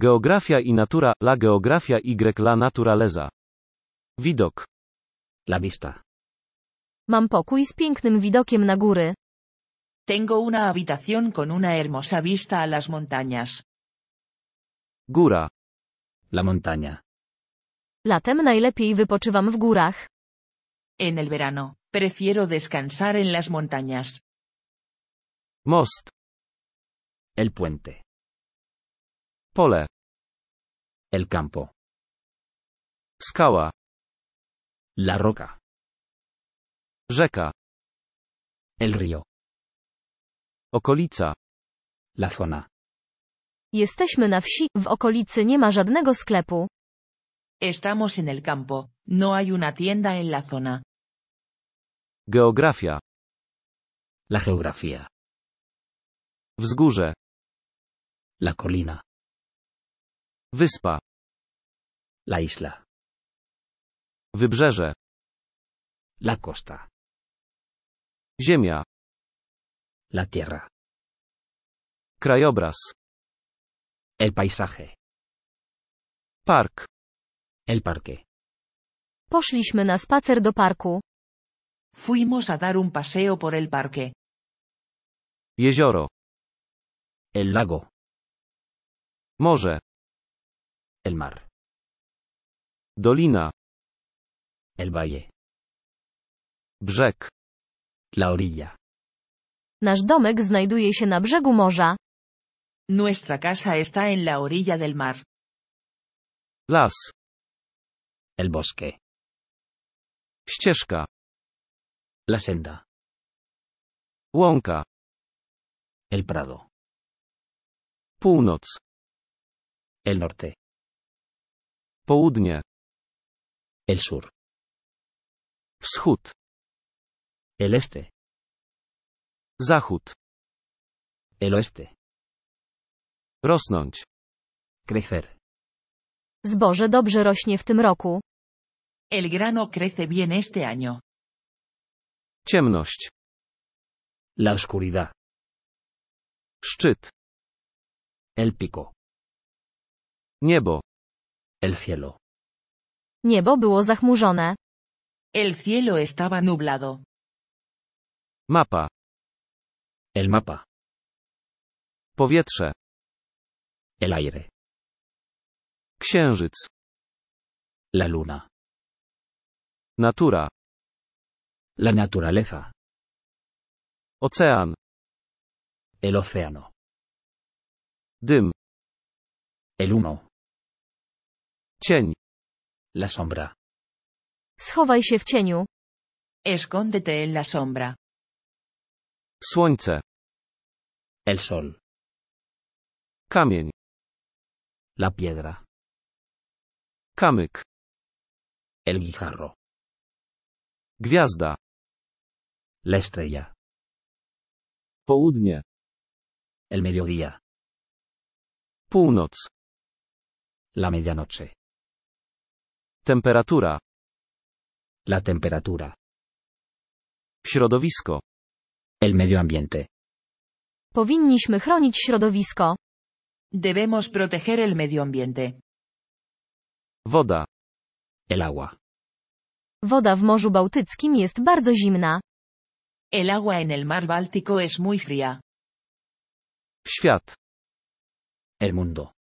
Geografia i natura, la geografia y la naturaleza. Widok. La vista. Mam pokój z pięknym widokiem na góry. Tengo una habitación con una hermosa vista a las montañas. Góra. La montaña. Latem najlepiej wypoczywam w górach. En el verano, prefiero descansar en las montañas. Most. El puente. Pole. El campo. Skała. La roca. Rzeka. El río. Okolica. La zona. Jesteśmy na wsi, w okolicy nie ma żadnego sklepu. Estamos en el campo, no hay una tienda en la zona. Geografia. La geografía. Wzgórze. La colina. Wyspa. La isla. Wybrzeże. La costa. Ziemia. La tierra. Krajobraz. El paisaje. Park. El parque. Poszliśmy na spacer do parku. Fuimos a dar un paseo por el parque. Jezioro. El lago. Morze. El mar. Dolina. El valle. Brzeg. La orilla. Nasz domek znajduje się na brzegu morza. Nuestra casa está en la orilla del mar. Las. El bosque. Ścieżka. La senda. Łąka. El prado. Północ. El norte. Południe. El sur. Wschód. El este. Zachód. El oeste. Rosnąć. Crecer. Zboże dobrze rośnie w tym roku. El grano crece bien este año. Ciemność. La oscuridad. Szczyt. El pico. Niebo. El cielo. Niebo było zachmurzone. El cielo estaba nublado. Mapa. El mapa. Powietrze. El aire. Księżyc. La luna. Natura. La naturaleza. Ocean. El océano. Dym. El humo. Cień. La sombra. Schowaj się w cieniu. Escóndete en la sombra. Słońce. El sol. Kamień. La piedra. Kamyk. El guijarro. Gwiazda. La estrella. Południe. El mediodía. Północ. La medianoche. Temperatura. La temperatura. Środowisko. El medio ambiente. Powinniśmy chronić środowisko. Debemos proteger el medio ambiente. Woda. El agua. Woda w Morzu Bałtyckim jest bardzo zimna. El agua en el mar Báltico es muy fría. Świat. El mundo.